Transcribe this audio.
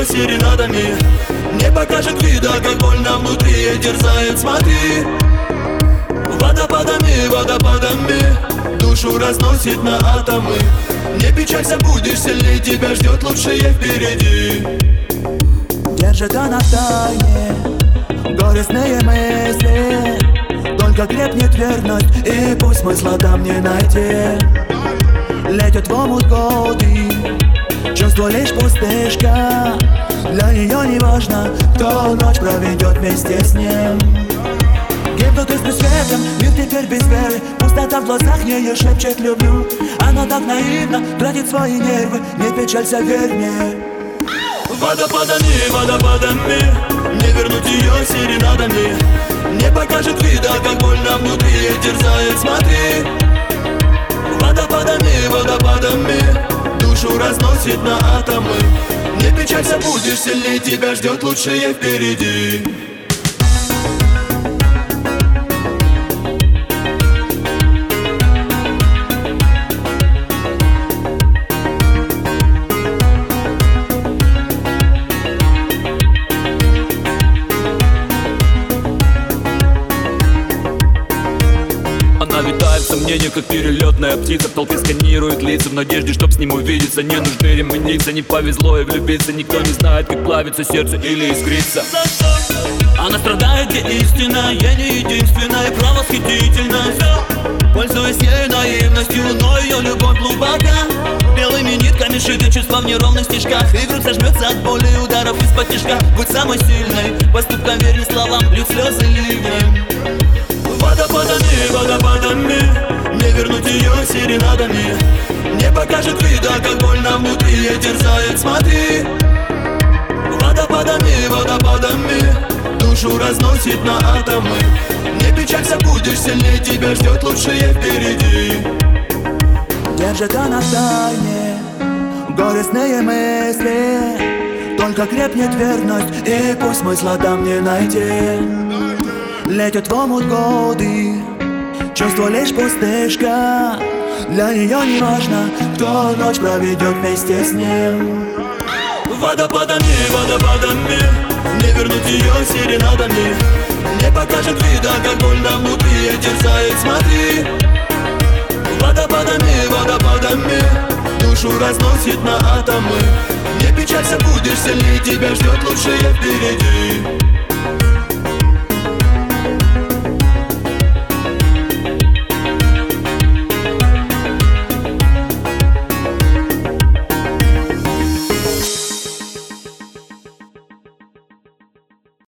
ее серенадами. Не покажет вида, как больно внутри ей терзает, смотри. Водопадами, водопадами душу разносит на атомы. Не печалься, будешь сильней, тебя ждет лучшее впереди. Держит она в тайне горестные мысли, только крепнет верность, и пусть смысла там не найти. Летят в омут годы, чувство лишь пустышка. Для нее не важно, кто ночь проведет вместе с ним. Гибнут из светом, мир теперь без веры. Пустота в глазах ее шепчет люблю. Она так наивна, тратит свои нервы. Не печалься, верь мне. Водопадами, водопадами не вернуть ее серенадами. Не покажет вида, как больно внутри ей терзает, смотри. Водопадами, водопадами душу разносит на атомы. Не печалься, будешь сильней, тебя ждет лучшее впереди. Она витает в сомнениях, как перелетная птица. В толпе сканирует лица в надежде, чтоб с ним увидеться. Не нужны ремниться, не повезло и влюбиться. Никто не знает, как плавится сердце или искрится. Она страдает, где истина, я не единственная, правосхитительность. Пользуясь ей наивностью, но ее любовь глубока. Белыми нитками шиты чувства в неровных стежках. И грудь сожмется от боли и ударов из-под тишка. Будь самой сильной, поступкам верь словам, льют слезы ливнем. Водопадами, водопадами не вернуть ее серенадами. Не покажет вида, как больно внутри ей терзает, смотри. Водопадами, водопадами душу разносит на атомы. Не печалься, будешь сильней, тебя ждет лучшее впереди. Держит она в тайне горестные мысли, только крепнет верность, и пусть смысла там не найти. Летят в омут годы, чувство лишь пустышка. Для нее не важно, кто ночь проведет вместе с ним. Водопадами, водопадами не вернуть ее серенадами. Не покажет вида, как больно внутри ей терзает, смотри. Водопадами, водопадами душу разносит на атомы. Не печалься, будешь сильней, тебя ждет лучшее впереди.